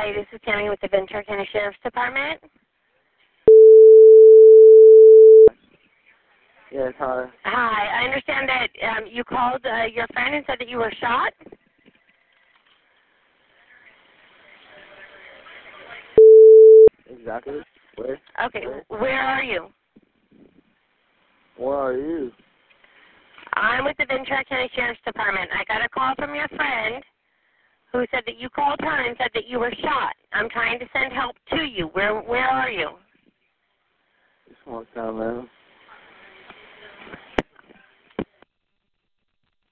Hi, this is Tammy with the Ventura County Sheriff's Department. Yes, hi. Hi, I understand that you called your friend and said that you were shot. Exactly. Where? Okay, where are you? Where are you? I'm with the Ventura County Sheriff's Department. I got a call from your friend who said that you called her and said that you were shot. I'm trying to send help to you. Where are you? Small town, man.